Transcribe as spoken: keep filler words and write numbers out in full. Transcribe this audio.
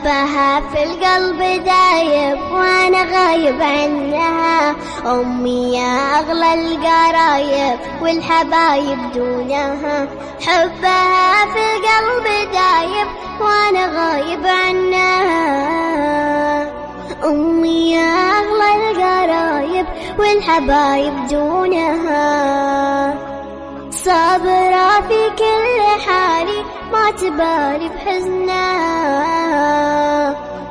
حبها في القلب دايب وانا غايب عنها. امي يا اغلى القرايب والحبايب دونها. حبها في القلب دايب وانا غايب عنها. امي يا اغلى القرايب والحبايب دونها. صابرة في كل حالي ما تبالي بحزنها.